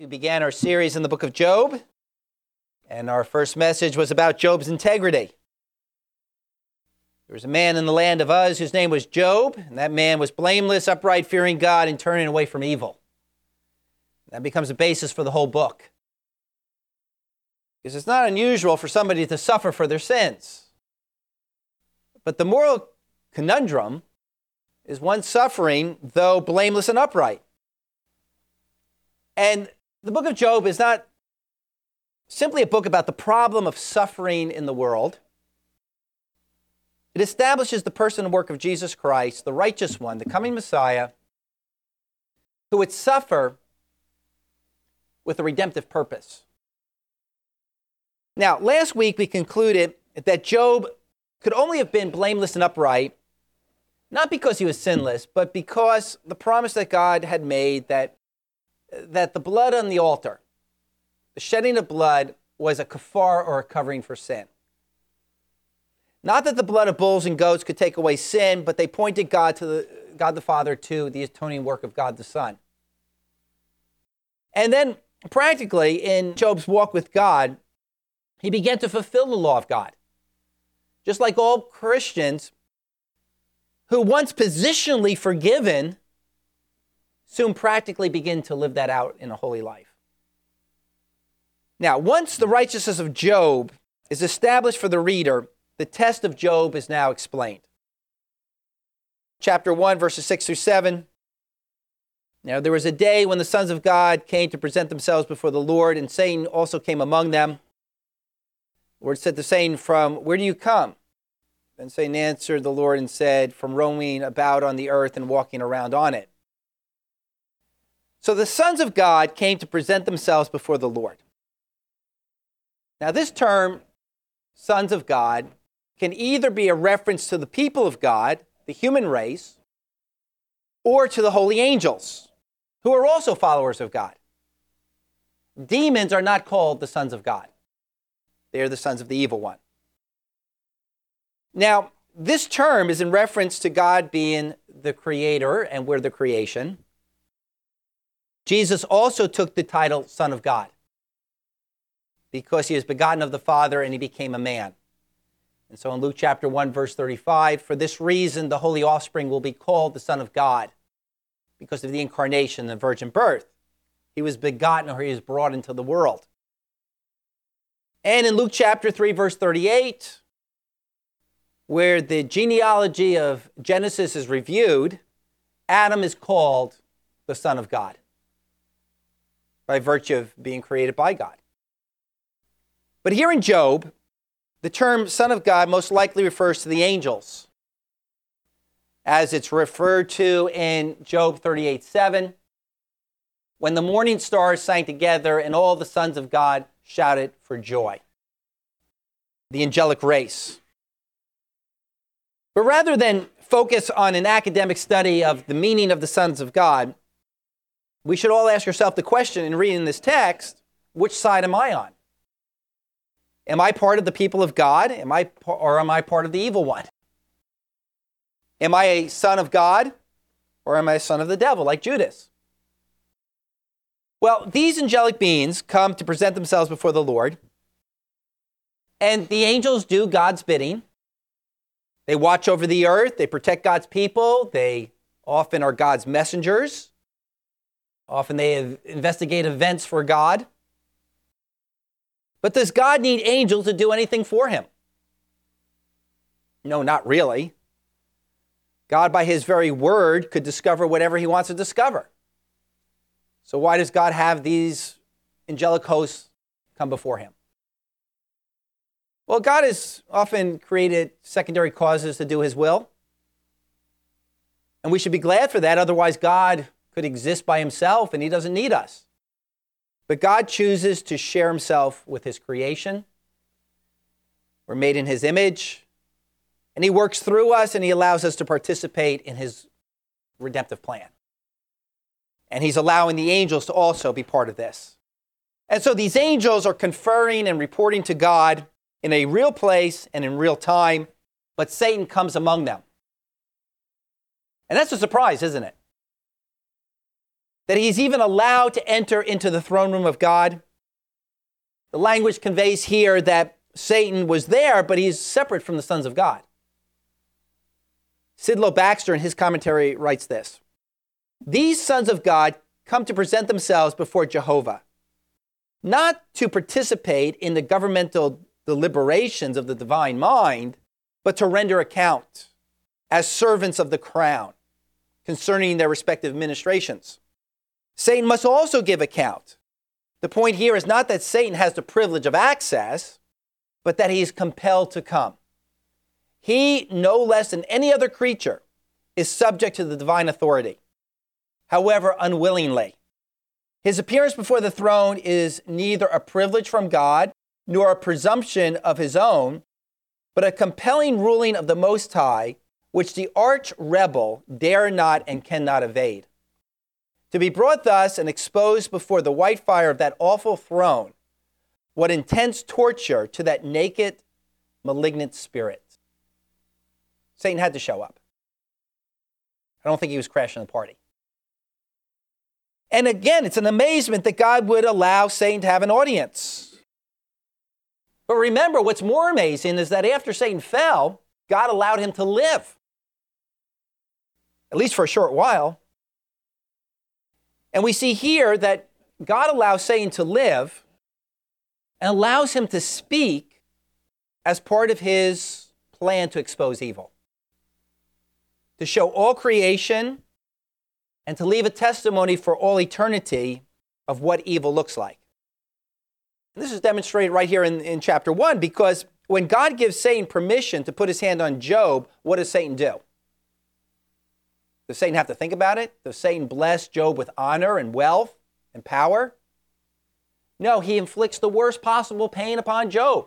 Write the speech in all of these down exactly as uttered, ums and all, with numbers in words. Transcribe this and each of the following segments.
We began our series in the book of Job, and our first message was about Job's integrity. There was a man in the land of Uz whose name was Job, and that man was blameless, upright, fearing God, and turning away from evil. That becomes the basis for the whole book. Because it's not unusual for somebody to suffer for their sins. But the moral conundrum is one suffering, though blameless and upright. And the book of Job is not simply a book about the problem of suffering in the world. It establishes the person and work of Jesus Christ, the righteous one, the coming Messiah, who would suffer with a redemptive purpose. Now, last week we concluded that Job could only have been blameless and upright, not because he was sinless, but because the promise that God had made that that the blood on the altar, the shedding of blood, was a kafar or a covering for sin. Not that the blood of bulls and goats could take away sin, but they pointed God to the God the Father to the atoning work of God the Son. And then practically in Job's walk with God, he began to fulfill the law of God. Just like all Christians who once positionally forgiven soon practically begin to live that out in a holy life. Now, once the righteousness of Job is established for the reader, the test of Job is now explained. Chapter one, verses six through seven. Now, there was a day when the sons of God came to present themselves before the Lord, and Satan also came among them. The Lord said to Satan, "From where do you come?" Then Satan answered the Lord and said, "From roaming about on the earth and walking around on it." So the sons of God came to present themselves before the Lord. Now this term, sons of God, can either be a reference to the people of God, the human race, or to the holy angels, who are also followers of God. Demons are not called the sons of God. They are the sons of the evil one. Now, this term is in reference to God being the creator, and we're the creation. Jesus also took the title Son of God because he is begotten of the Father and he became a man. And so in Luke chapter one, verse thirty-five, for this reason the holy offspring will be called the Son of God, because of the incarnation, the virgin birth. He was begotten, or he was brought into the world. And in Luke chapter three, verse thirty-eight, where the genealogy of Genesis is reviewed, Adam is called the Son of God, by virtue of being created by God. But here in Job, the term Son of God most likely refers to the angels, as it's referred to in Job thirty-eight seven, when the morning stars sang together and all the sons of God shouted for joy. The angelic race. But rather than focus on an academic study of the meaning of the sons of God, we should all ask yourself the question in reading this text, which side am I on? Am I part of the people of God? Am I, or am I part of the evil one? Am I a son of God, or am I a son of the devil, like Judas? Well, these angelic beings come to present themselves before the Lord, and the angels do God's bidding. They watch over the earth, they protect God's people, they often are God's messengers. Often they investigate events for God. But does God need angels to do anything for him? No, not really. God, by his very word, could discover whatever he wants to discover. So why does God have these angelic hosts come before him? Well, God has often created secondary causes to do his will. And we should be glad for that. Otherwise, God could exist by himself and he doesn't need us. But God chooses to share himself with his creation. We're made in his image. And he works through us and he allows us to participate in his redemptive plan. And he's allowing the angels to also be part of this. And so these angels are conferring and reporting to God in a real place and in real time, but Satan comes among them. And that's a surprise, isn't it? that he's even allowed to enter into the throne room of God. The language conveys here that Satan was there, but he's separate from the sons of God. Sidlow Baxter, in his commentary, writes this: "These sons of God come to present themselves before Jehovah, not to participate in the governmental deliberations of the divine mind, but to render account as servants of the crown concerning their respective ministrations. Satan must also give account. The point here is not that Satan has the privilege of access, but that he is compelled to come. He, no less than any other creature, is subject to the divine authority, however unwillingly. His appearance before the throne is neither a privilege from God nor a presumption of his own, but a compelling ruling of the Most High, which the arch rebel dare not and cannot evade. To be brought thus and exposed before the white fire of that awful throne, what intense torture to that naked, malignant spirit." Satan had to show up. I don't think he was crashing the party. And again, it's an amazement that God would allow Satan to have an audience. But remember, what's more amazing is that after Satan fell, God allowed him to live, at least for a short while. And we see here that God allows Satan to live and allows him to speak as part of his plan to expose evil, to show all creation and to leave a testimony for all eternity of what evil looks like. And this is demonstrated right here in, in chapter one, because when God gives Satan permission to put his hand on Job, what does Satan do? Does Satan have to think about it? Does Satan bless Job with honor and wealth and power? No, he inflicts the worst possible pain upon Job.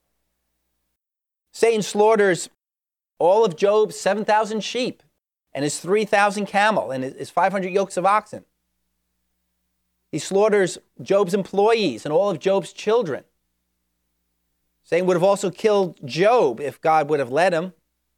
Satan slaughters all of Job's seven thousand sheep and his three thousand camel and his five hundred yokes of oxen. He slaughters Job's employees and all of Job's children. Satan would have also killed Job if God would have let him.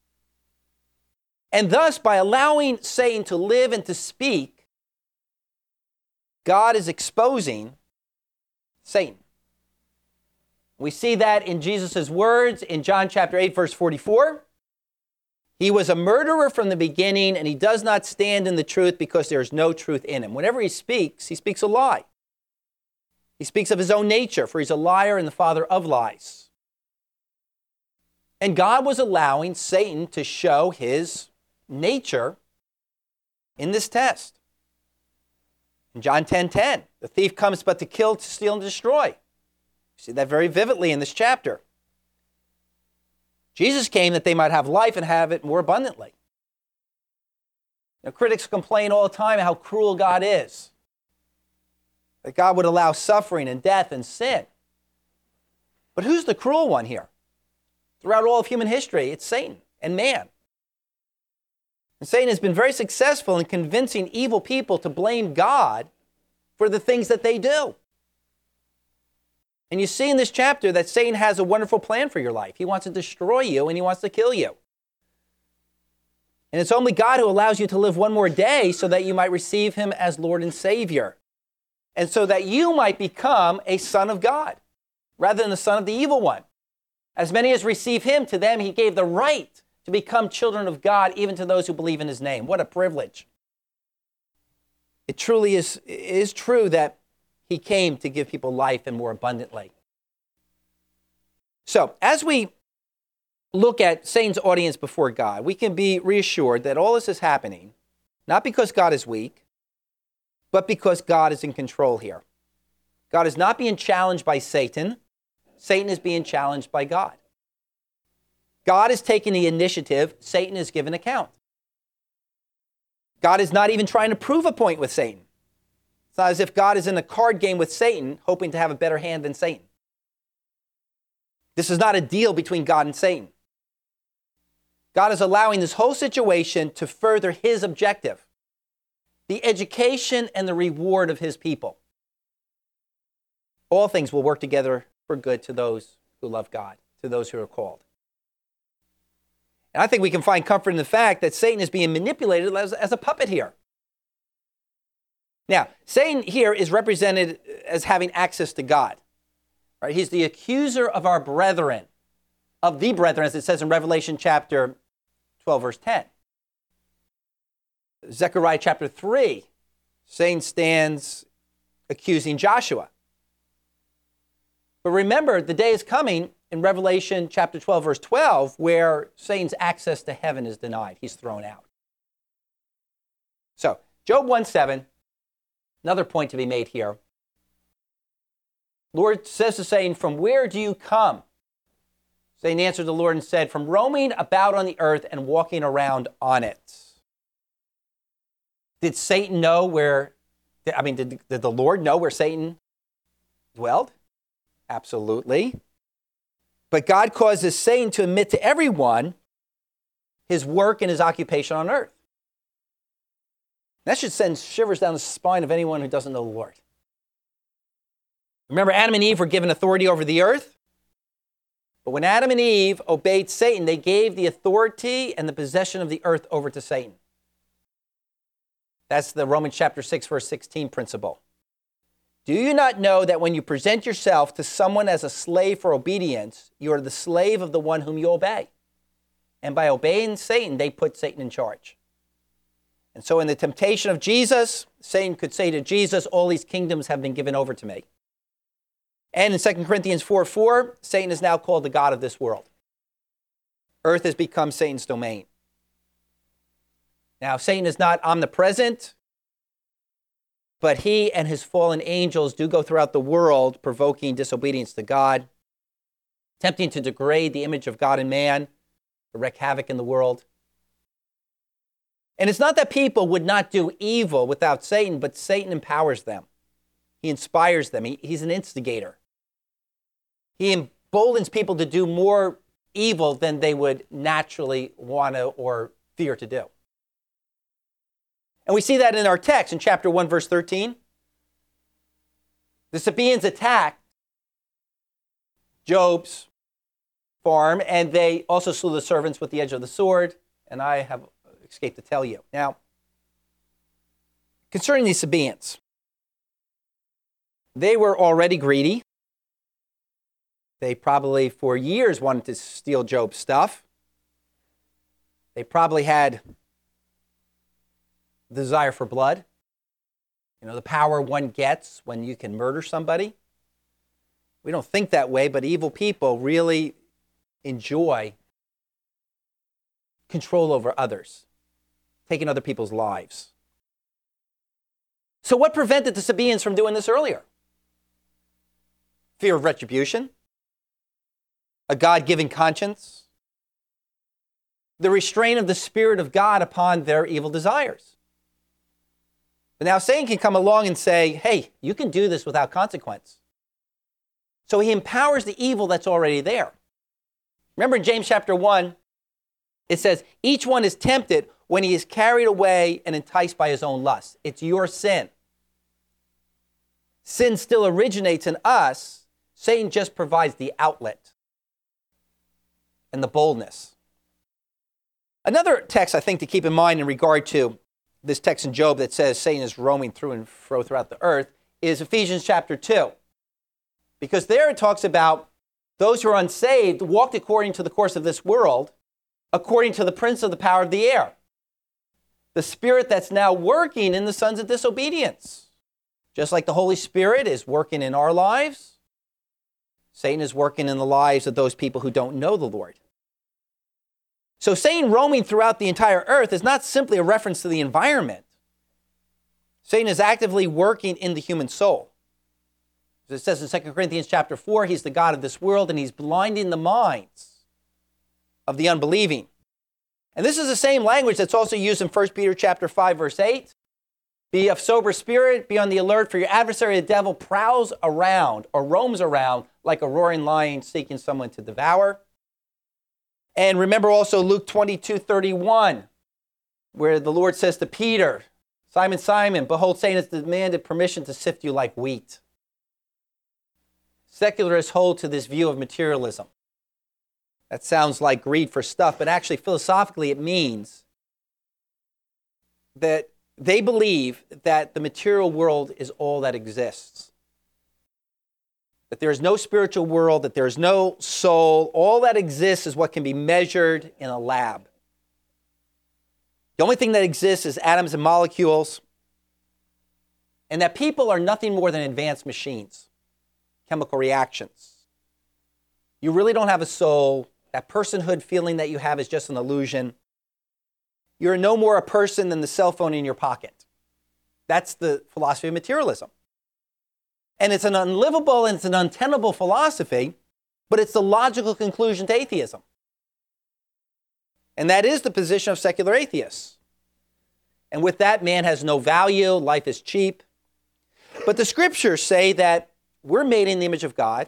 And thus, by allowing Satan to live and to speak, God is exposing Satan. We see that in Jesus' words in John chapter eight, verse forty-four. He was a murderer from the beginning, and he does not stand in the truth because there is no truth in him. Whenever he speaks, he speaks a lie. He speaks of his own nature, for he's a liar and the father of lies. And God was allowing Satan to show his nature in this test. In John ten ten, the thief comes but to kill, to steal, and destroy. You see that very vividly in this chapter. Jesus came that they might have life and have it more abundantly. Now, critics complain all the time how cruel God is, that God would allow suffering and death and sin. But who's the cruel one here? Throughout all of human history, it's Satan and man. And Satan has been very successful in convincing evil people to blame God for the things that they do. And you see in this chapter that Satan has a wonderful plan for your life. He wants to destroy you and he wants to kill you. And it's only God who allows you to live one more day so that you might receive him as Lord and Savior. And so that you might become a son of God rather than the son of the evil one. As many as receive him, to them he gave the right to become children of God, even to those who believe in his name. What a privilege. It truly is, it is true that he came to give people life and more abundantly. So, as we look at Satan's audience before God, we can be reassured that all this is happening not because God is weak, but because God is in control here. God is not being challenged by Satan. Satan is being challenged by God. God is taking the initiative. Satan is given account. God is not even trying to prove a point with Satan. It's not as if God is in a card game with Satan, hoping to have a better hand than Satan. This is not a deal between God and Satan. God is allowing this whole situation to further his objective, the education and the reward of his people. All things will work together for good to those who love God, to those who are called. And I think we can find comfort in the fact that Satan is being manipulated as, as a puppet here. Now, Satan here is represented as having access to God. Right? He's the accuser of our brethren, of the brethren, as it says in Revelation chapter twelve, verse ten. Zechariah chapter three, Satan stands accusing Joshua. But remember, the day is coming in Revelation chapter twelve, verse twelve, where Satan's access to heaven is denied. He's thrown out. So, Job one seven, another point to be made here. Lord says to Satan, "From where do you come?" Satan answered the Lord and said, "From roaming about on the earth and walking around on it." Did Satan know where, I mean, did, did the Lord know where Satan dwelled? Absolutely. But God causes Satan to admit to everyone his work and his occupation on earth. That should send shivers down the spine of anyone who doesn't know the Lord. Remember, Adam and Eve were given authority over the earth. But when Adam and Eve obeyed Satan, they gave the authority and the possession of the earth over to Satan. That's the Romans chapter six, verse sixteen principle. Do you not know that when you present yourself to someone as a slave for obedience, you are the slave of the one whom you obey? And by obeying Satan, they put Satan in charge. And so in the temptation of Jesus, Satan could say to Jesus, "All these kingdoms have been given over to me." And in Second Corinthians four four, Satan is now called the god of this world. Earth has become Satan's domain. Now, Satan is not omnipresent, but he and his fallen angels do go throughout the world, provoking disobedience to God, attempting to degrade the image of God in man, to wreak havoc in the world. And it's not that people would not do evil without Satan, but Satan empowers them. He inspires them. He, he's an instigator. He emboldens people to do more evil than they would naturally want to or fear to do. And we see that in our text in chapter one, verse thirteen. The Sabaeans attacked Job's farm, and they also slew the servants with the edge of the sword, and I have escaped to tell you. Now, concerning these Sabaeans, they were already greedy. They probably for years wanted to steal Job's stuff. They probably had the desire for blood. You know, the power one gets when you can murder somebody. We don't think that way, but evil people really enjoy control over others, taking other people's lives. So what prevented the Sabaeans from doing this earlier? Fear of retribution, a God-given conscience, the restraint of the Spirit of God upon their evil desires. But now Satan can come along and say, "Hey, you can do this without consequence." So he empowers the evil that's already there. Remember in James chapter one, it says, each one is tempted when he is carried away and enticed by his own lust. It's your sin. Sin still originates in us. Satan just provides the outlet and the boldness. Another text I think to keep in mind in regard to this text in Job that says Satan is roaming through and fro throughout the earth is Ephesians chapter two. Because there it talks about those who are unsaved walked according to the course of this world, according to the prince of the power of the air, the spirit that's now working in the sons of disobedience. Just like the Holy Spirit is working in our lives, Satan is working in the lives of those people who don't know the Lord. So Satan roaming throughout the entire earth is not simply a reference to the environment. Satan is actively working in the human soul. As it says in Second Corinthians chapter four, he's the god of this world, and he's blinding the minds of the unbelieving. And this is the same language that's also used in First Peter chapter five, verse eight. Be of sober spirit, be on the alert, for your adversary, the devil, prowls around or roams around like a roaring lion seeking someone to devour. And remember also Luke twenty-two thirty-one, where the Lord says to Peter, "Simon, Simon, behold, Satan has demanded permission to sift you like wheat." Secularists hold to this view of materialism. That sounds like greed for stuff, but actually philosophically it means that they believe that the material world is all that exists. That there is no spiritual world, that there is no soul. All that exists is what can be measured in a lab. The only thing that exists is atoms and molecules, and that people are nothing more than advanced machines, chemical reactions. You really don't have a soul. That personhood feeling that you have is just an illusion. You're no more a person than the cell phone in your pocket. That's the philosophy of materialism. And it's an unlivable and it's an untenable philosophy, but it's the logical conclusion to atheism. And that is the position of secular atheists. And with that, man has no value, life is cheap. But the scriptures say that we're made in the image of God.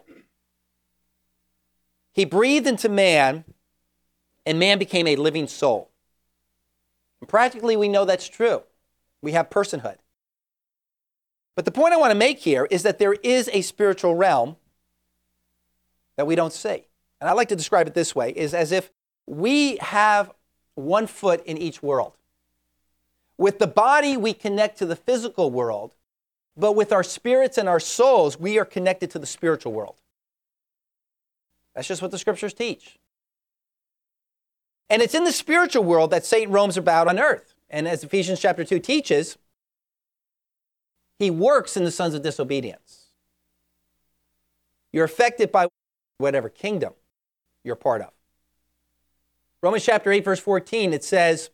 He breathed into man, and man became a living soul. And practically, we know that's true. We have personhood. But the point I want to make here is that there is a spiritual realm that we don't see. And I like to describe it this way, is as if we have one foot in each world. With the body, we connect to the physical world, but with our spirits and our souls, we are connected to the spiritual world. That's just what the scriptures teach. And it's in the spiritual world that Satan roams about on earth. And as Ephesians chapter two teaches, he works in the sons of disobedience. You're affected by whatever kingdom you're part of. Romans chapter eight, verse fourteen, it says,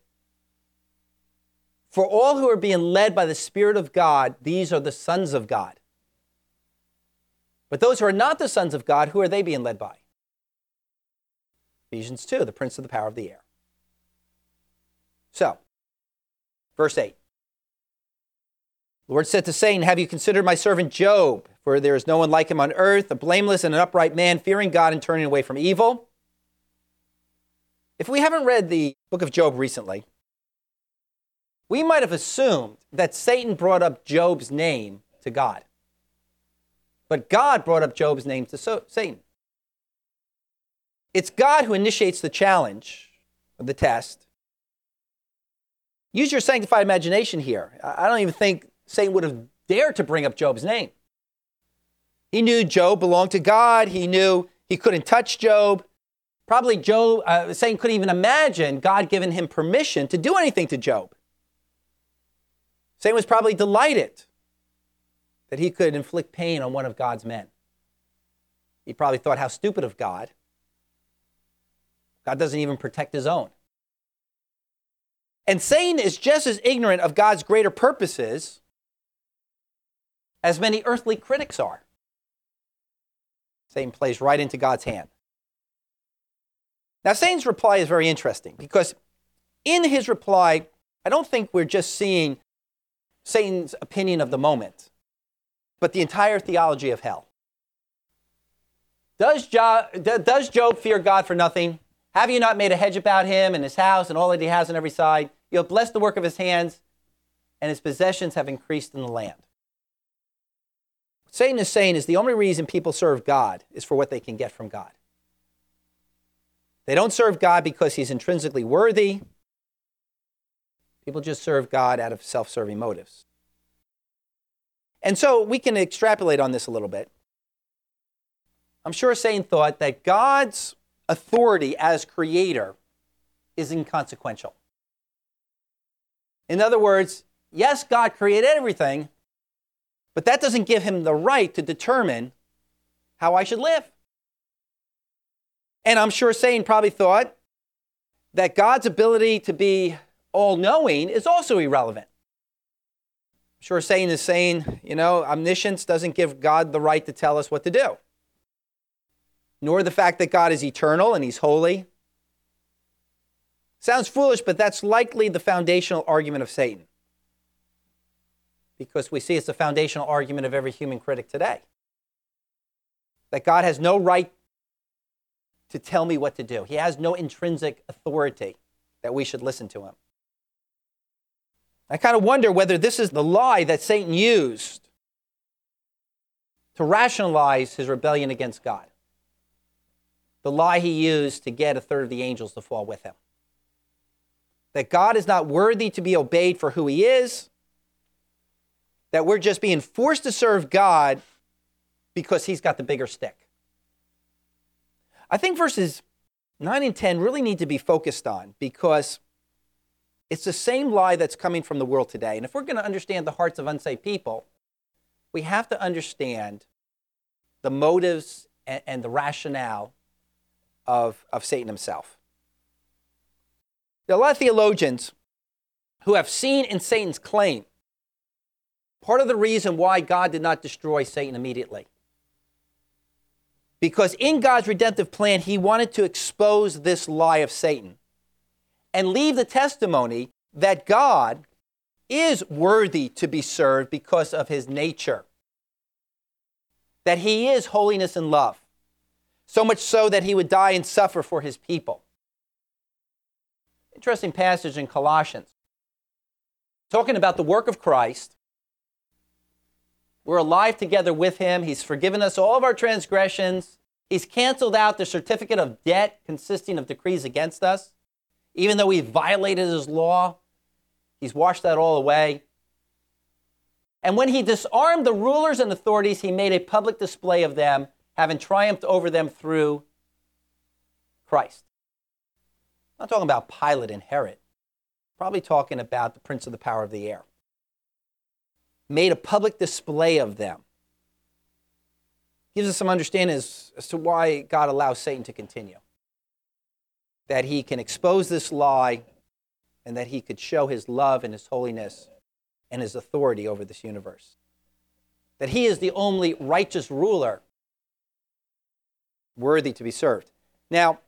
"For all who are being led by the Spirit of God, these are the sons of God. But those who are not the sons of God, who are they being led by?" Ephesians two, the prince of the power of the air. So, verse eight. The Lord said to Satan, "Have you considered my servant Job? For there is no one like him on earth, a blameless and an upright man, fearing God and turning away from evil." If we haven't read the book of Job recently, we might have assumed that Satan brought up Job's name to God. But God brought up Job's name to so- Satan. It's God who initiates the challenge, of the test. Use your sanctified imagination here. I don't even think Satan would have dared to bring up Job's name. He knew Job belonged to God. He knew he couldn't touch Job. Probably Job, uh, Satan couldn't even imagine God giving him permission to do anything to Job. Satan was probably delighted that he could inflict pain on one of God's men. He probably thought, how stupid of God. God doesn't even protect his own. And Satan is just as ignorant of God's greater purposes as many earthly critics are. Satan plays right into God's hand. Now, Satan's reply is very interesting because in his reply, I don't think we're just seeing Satan's opinion of the moment, but the entire theology of hell. Does Job, does Job fear God for nothing? Have you not made a hedge about him and his house and all that he has on every side? You have blessed the work of his hands, and his possessions have increased in the land. What Satan is saying is the only reason people serve God is for what they can get from God. They don't serve God because he's intrinsically worthy. People just serve God out of self-serving motives. And so we can extrapolate on this a little bit. I'm sure Satan thought that God's authority as creator is inconsequential. In other words, yes, God created everything, but that doesn't give him the right to determine how I should live. And I'm sure Satan probably thought that God's ability to be all-knowing is also irrelevant. I'm sure Satan is saying, you know, omniscience doesn't give God the right to tell us what to do. Nor the fact that God is eternal and he's holy. Sounds foolish, but that's likely the foundational argument of Satan. Because we see it's the foundational argument of every human critic today. That God has no right to tell me what to do. He has no intrinsic authority that we should listen to him. I kind of wonder whether this is the lie that Satan used to rationalize his rebellion against God. The lie he used to get a third of the angels to fall with him. that God is not worthy to be obeyed for who he is, that we're just being forced to serve God because he's got the bigger stick. I think verses nine and ten really need to be focused on because it's the same lie that's coming from the world today. And if we're going to understand the hearts of unsaved people, we have to understand the motives and, and the rationale of, of Satan himself. There are a lot of theologians who have seen in Satan's claim part of the reason why God did not destroy Satan immediately. Because in God's redemptive plan, he wanted to expose this lie of Satan and leave the testimony that God is worthy to be served because of his nature, that he is holiness and love, so much so that he would die and suffer for his people. Interesting passage in Colossians, talking about the work of Christ. We're alive together with him. He's forgiven us all of our transgressions. He's canceled out the certificate of debt consisting of decrees against us. Even though we violated his law, he's washed that all away. And when he disarmed the rulers and authorities, he made a public display of them, having triumphed over them through Christ. I'm not talking about Pilate and Herod. Probably talking about the prince of the power of the air. Made a public display of them. Gives us some understanding as, as to why God allows Satan to continue. That he can expose this lie and that he could show his love and his holiness and his authority over this universe. That he is the only righteous ruler worthy to be served. Now,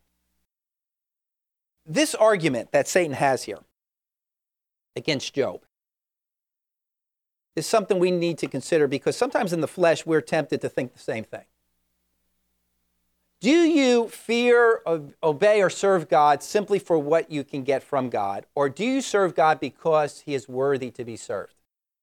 this argument that Satan has here against Job is something we need to consider because sometimes in the flesh we're tempted to think the same thing. Do you fear, obey, or serve God simply for what you can get from God? Or do you serve God because he is worthy to be served?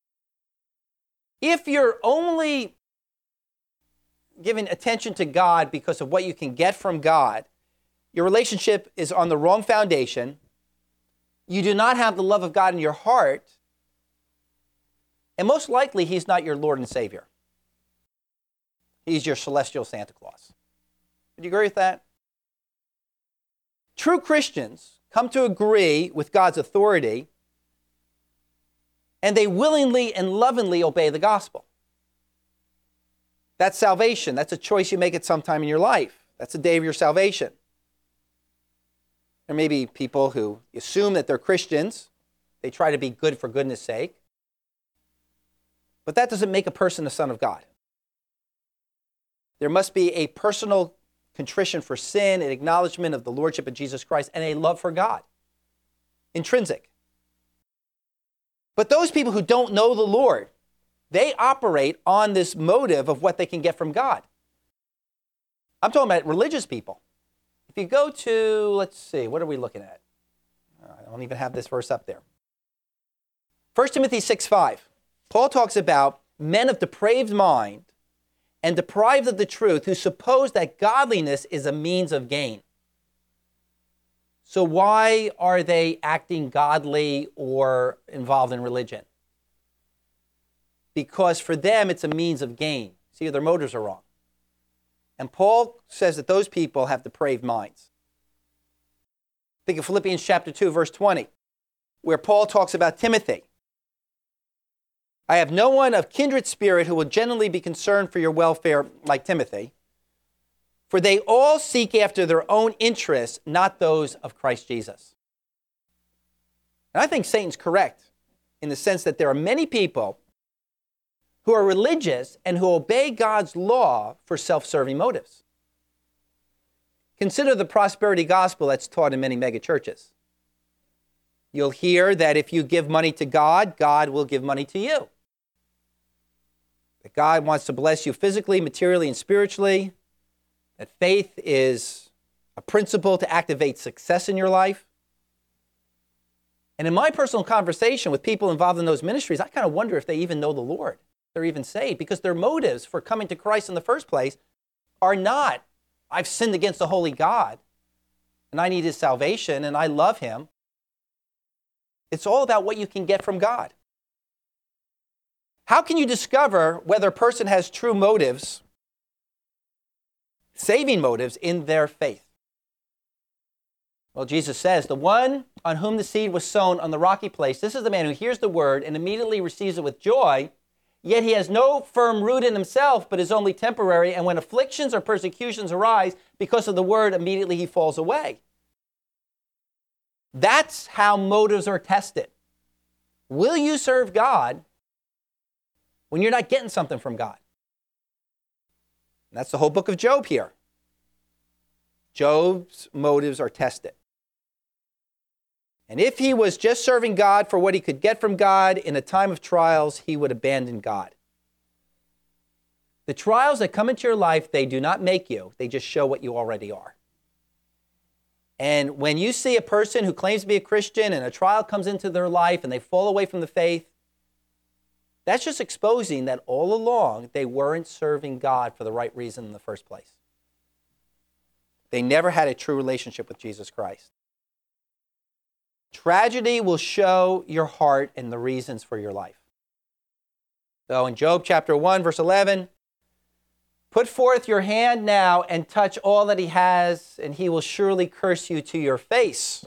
If you're only giving attention to God because of what you can get from God, your relationship is on the wrong foundation. You do not have the love of God in your heart. And most likely, he's not your Lord and Savior. He's your celestial Santa Claus. Would you agree with that? True Christians come to agree with God's authority, and they willingly and lovingly obey the gospel. That's salvation. That's a choice you make at some time in your life. That's the day of your salvation. There may be people who assume that they're Christians. They try to be good for goodness sake. But that doesn't make a person a son of God. There must be a personal contrition for sin, an acknowledgement of the lordship of Jesus Christ, and a love for God. Intrinsic. But those people who don't know the Lord, they operate on this motive of what they can get from God. I'm talking about religious people. If you go to, let's see, what are we looking at? I don't even have this verse up there. First Timothy six five. Paul talks about men of depraved mind and deprived of the truth who suppose that godliness is a means of gain. So why are they acting godly or involved in religion? Because for them it's a means of gain. See, their motives are wrong. And Paul says that those people have depraved minds. Think of Philippians chapter two, verse twenty, where Paul talks about Timothy. I have no one of kindred spirit who will genuinely be concerned for your welfare like Timothy, for they all seek after their own interests, not those of Christ Jesus. And I think Satan's correct in the sense that there are many people who are religious and who obey God's law for self-serving motives. Consider the prosperity gospel that's taught in many megachurches. You'll hear that if you give money to God, God will give money to you. That God wants to bless you physically, materially, and spiritually. That faith is a principle to activate success in your life. And in my personal conversation with people involved in those ministries, I kind of wonder if they even know the Lord. They're even saved because their motives for coming to Christ in the first place are not, I've sinned against the holy God and I need his salvation and I love him. It's all about what you can get from God. How can you discover whether a person has true motives, saving motives, in their faith? Well, Jesus says, the one on whom the seed was sown on the rocky place, this is the man who hears the word and immediately receives it with joy, yet he has no firm root in himself, but is only temporary, and when afflictions or persecutions arise because of the word, immediately he falls away. That's how motives are tested. Will you serve God when you're not getting something from God? And that's the whole book of Job here. Job's motives are tested. And if he was just serving God for what he could get from God in a time of trials, he would abandon God. The trials that come into your life, they do not make you. They just show what you already are. And when you see a person who claims to be a Christian and a trial comes into their life and they fall away from the faith, that's just exposing that all along they weren't serving God for the right reason in the first place. They never had a true relationship with Jesus Christ. Tragedy will show your heart and the reasons for your life. So in Job chapter one, verse eleven, put forth your hand now and touch all that he has, and he will surely curse you to your face.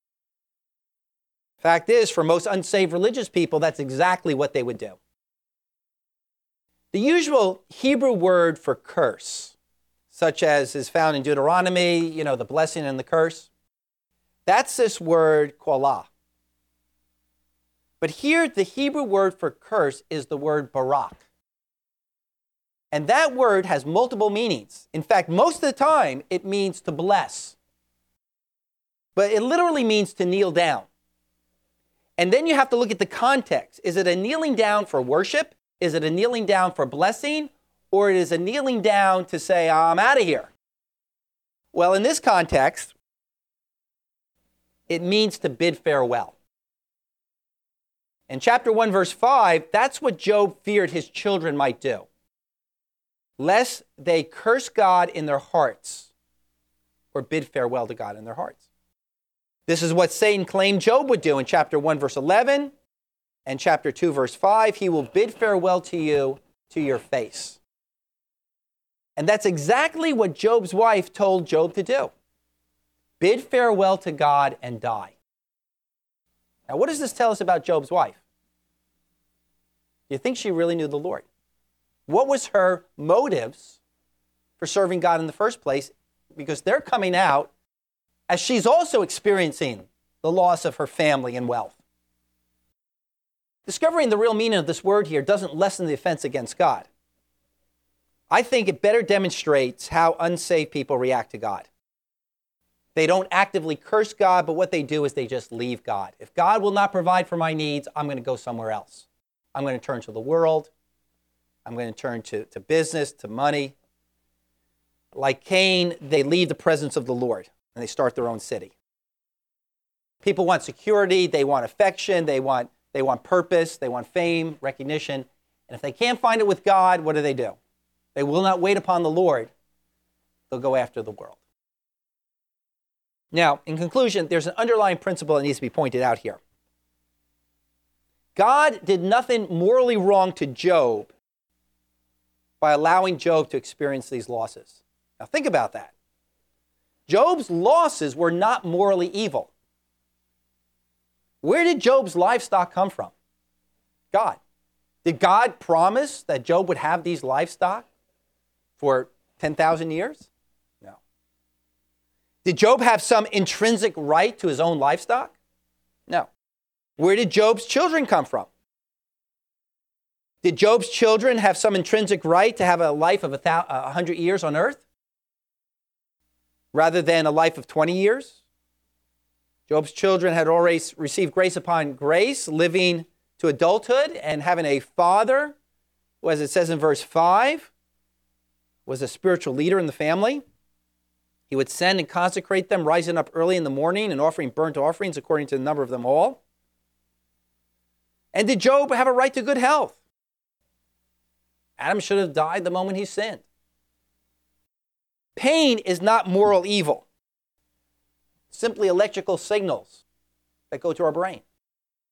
Fact is, for most unsaved religious people, that's exactly what they would do. The usual Hebrew word for curse, such as is found in Deuteronomy, you know, the blessing and the curse, that's this word kolah. But here, the Hebrew word for curse is the word barak. And that word has multiple meanings. In fact, most of the time, it means to bless. But it literally means to kneel down. And then you have to look at the context. Is it a kneeling down for worship? Is it a kneeling down for blessing? Or it is a kneeling down to say, I'm out of here? Well, in this context, it means to bid farewell. In chapter one, verse five, that's what Job feared his children might do, lest they curse God in their hearts or bid farewell to God in their hearts. This is what Satan claimed Job would do in chapter one, verse eleven, and chapter two, verse five. He will bid farewell to you to your face. And that's exactly what Job's wife told Job to do. Bid farewell to God and die. Now, what does this tell us about Job's wife? Do you think she really knew the Lord? What was her motives for serving God in the first place? Because they're coming out as she's also experiencing the loss of her family and wealth. Discovering the real meaning of this word here doesn't lessen the offense against God. I think it better demonstrates how unsaved people react to God. They don't actively curse God, but what they do is they just leave God. If God will not provide for my needs, I'm going to go somewhere else. I'm going to turn to the world. I'm going to turn to, to business, to money. Like Cain, they leave the presence of the Lord and they start their own city. People want security, they want affection, they want, they want purpose, they want fame, recognition. And if they can't find it with God, what do they do? They will not wait upon the Lord. They'll go after the world. Now, in conclusion, there's an underlying principle that needs to be pointed out here. God did nothing morally wrong to Job by allowing Job to experience these losses. Now, think about that. Job's losses were not morally evil. Where did Job's livestock come from? God. Did God promise that Job would have these livestock for ten thousand years? Did Job have some intrinsic right to his own livestock? No. Where did Job's children come from? Did Job's children have some intrinsic right to have a life of a thousand, a hundred years on earth rather than a life of twenty years? Job's children had already received grace upon grace, living to adulthood and having a father who, as it says in verse five, was a spiritual leader in the family. He would send and consecrate them, rising up early in the morning and offering burnt offerings according to the number of them all. And did Job have a right to good health? Adam should have died the moment he sinned. Pain is not moral evil. Simply electrical signals that go to our brain.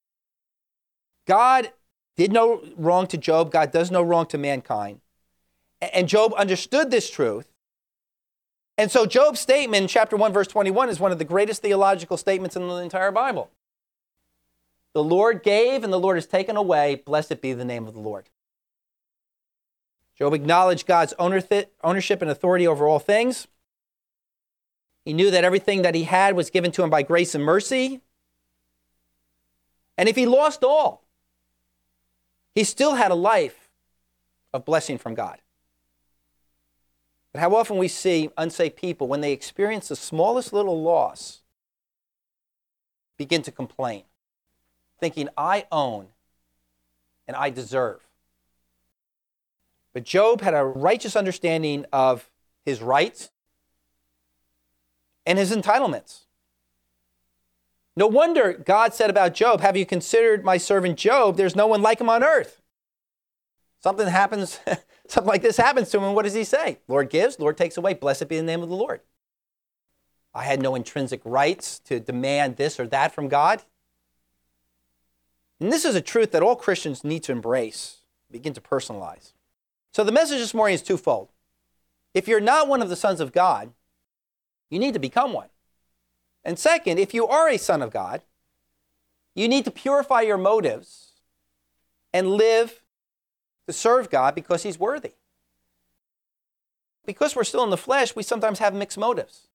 God did no wrong to Job. God does no wrong to mankind. And Job understood this truth. And so Job's statement in chapter one, verse twenty-one is one of the greatest theological statements in the entire Bible. The Lord gave and the Lord has taken away. Blessed be the name of the Lord. Job acknowledged God's ownership and authority over all things. He knew that everything that he had was given to him by grace and mercy. And if he lost all, he still had a life of blessing from God. But how often we see unsaved people, when they experience the smallest little loss, begin to complain, thinking, I own and I deserve. But Job had a righteous understanding of his rights and his entitlements. No wonder God said about Job, have you considered my servant Job? There's no one like him on earth. Something happens, something like this happens to him, and what does he say? Lord gives, Lord takes away. Blessed be the name of the Lord. I had no intrinsic rights to demand this or that from God. And this is a truth that all Christians need to embrace, begin to personalize. So the message this morning is twofold. If you're not one of the sons of God, you need to become one. And second, if you are a son of God, you need to purify your motives and live to serve God because he's worthy. Because we're still in the flesh, we sometimes have mixed motives.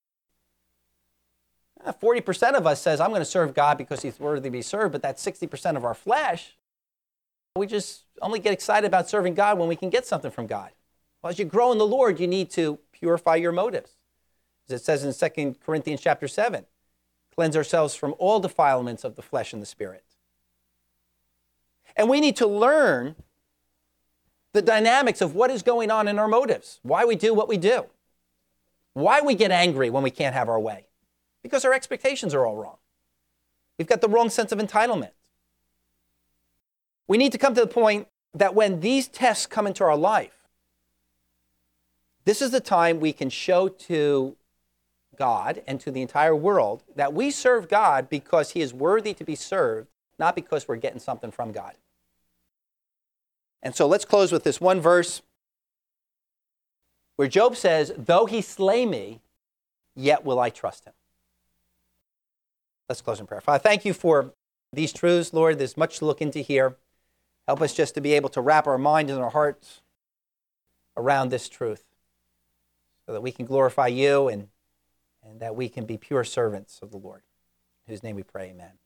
forty percent of us says, I'm going to serve God because he's worthy to be served, but that's sixty percent of our flesh. We just only get excited about serving God when we can get something from God. Well, as you grow in the Lord, you need to purify your motives. As it says in Second Corinthians chapter seven, cleanse ourselves from all defilements of the flesh and the spirit. And we need to learn the dynamics of what is going on in our motives, why we do what we do, why we get angry when we can't have our way. Because our expectations are all wrong. We've got the wrong sense of entitlement. We need to come to the point that when these tests come into our life, this is the time we can show to God and to the entire world that we serve God because he is worthy to be served, not because we're getting something from God. And so let's close with this one verse where Job says, though he slay me, yet will I trust him. Let's close in prayer. Father, thank you for these truths, Lord. There's much to look into here. Help us just to be able to wrap our mind and our hearts around this truth so that we can glorify you and, and that we can be pure servants of the Lord. In whose name we pray, amen.